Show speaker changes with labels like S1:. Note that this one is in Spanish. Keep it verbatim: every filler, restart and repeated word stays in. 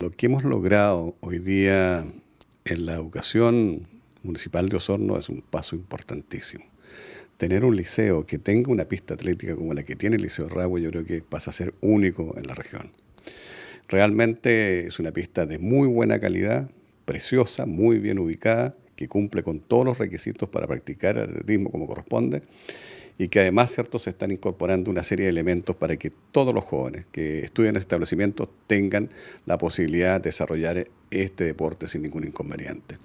S1: lo que hemos logrado hoy día en la educación municipal de Osorno es un paso importantísimo. Tener un liceo que tenga una pista atlética como la que tiene el Liceo Rahue, yo creo que pasa a ser único en la región. Realmente es una pista de muy buena calidad, preciosa, muy bien ubicada, que cumple con todos los requisitos para practicar el atletismo como corresponde y que además, ¿cierto?, se están incorporando una serie de elementos para que todos los jóvenes que estudian en establecimientos tengan la posibilidad de desarrollar este deporte sin ningún inconveniente.